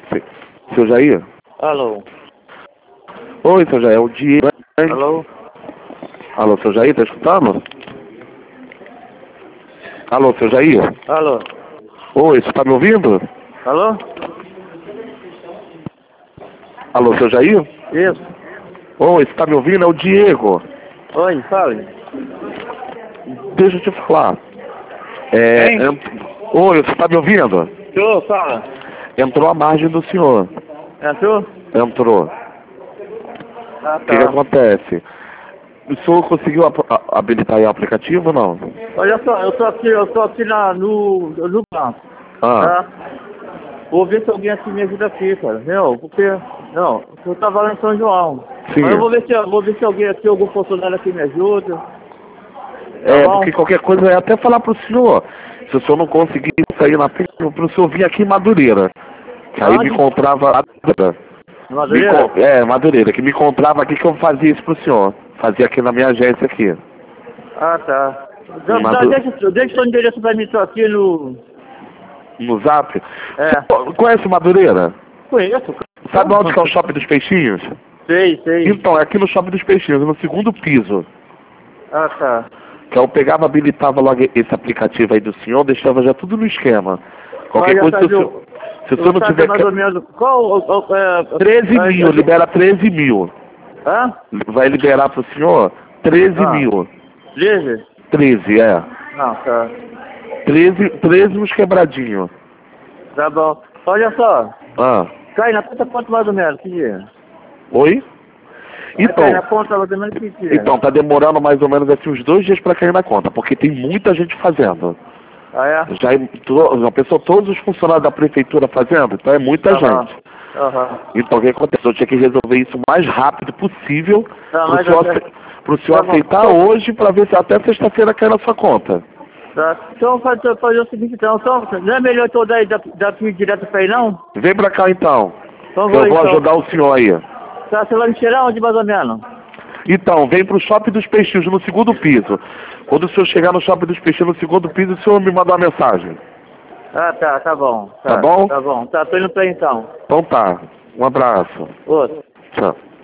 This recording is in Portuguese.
Seu Jair? Alô? Oi, seu Jair, é o Diego. Alô? Alô, seu Jair, tá escutando? Alô, seu Jair? Alô? Oi, você tá me ouvindo? Alô? Alô, seu Jair? Isso. Oi, você tá me ouvindo? É o Diego. Oi, fale. Deixa eu te falar. Hein? Oi, você tá me ouvindo? Tô, fala. Entrou a margem do senhor. Entrou? Entrou. Ah, O que tá. acontece? O senhor conseguiu habilitar aí o aplicativo ou não? Olha só, eu tô aqui no banco, Ah, tá? Vou ver se alguém aqui me ajuda aqui, cara. Meu, porque... Não, eu tava lá em São João. sim. Mas eu vou ver se alguém aqui, algum funcionário aqui me ajuda. Tá bom? Porque qualquer coisa eu ia até falar pro senhor. Se o senhor não conseguir sair na frente, pro senhor vir aqui em Madureira. Que aí me Aonde? encontrava. Madureira? Madureira, que me encontrava aqui que eu fazia isso pro senhor. Fazia aqui na minha agência aqui. Ah, tá. Madu... Deixa o seu endereço pra mim, tô aqui no... No Zap. É. Senhor, conhece Madureira? Conheço. Sabe onde que é o Shopping dos Peixinhos? Sei, sei. Então, é aqui no Shopping dos Peixinhos, no segundo piso. Ah, tá. Que eu pegava, habilitava logo esse aplicativo aí do senhor, deixava já tudo no esquema. Qualquer Mas coisa, se o senhor não tiver... mais ou menos... Qual... 13 mil, libera 13 mil. Hã? Vai liberar pro senhor 13 mil. 13? 13, é. Não, tá. 13 uns quebradinhos. Tá bom. Olha só. Ah, Cai na conta quanto mais ou menos? Que dia? oi? Cai na Então, conta mais ou menos que dia? então, tá demorando mais ou menos assim uns 2 dias pra cair na conta, porque tem muita gente fazendo. Ah, é? Já pensou todos os funcionários da prefeitura fazendo? Então é muita gente. Aham. Então o que aconteceu? Eu tinha que resolver isso o mais rápido possível Tá, pro mas senhor, até... pro senhor Tá bom. aceitar hoje pra ver se até sexta-feira cai na sua conta. Tá. Então fazer o seguinte, então. Não é melhor eu dar daqui direto pra aí, não? Vem pra cá então. Então Que eu vou então. ajudar o senhor aí. Tá, você vai me tirar onde mais ou menos? Então, vem pro Shopping dos Peixinhos, no segundo piso. Quando o senhor chegar no Shopping dos Peixinhos, no segundo piso, o senhor me manda uma mensagem. Ah, tá bom. Tá bom? Tá bom. Tá, tô indo pra aí então. Então tá. Um abraço. Outro. Tchau.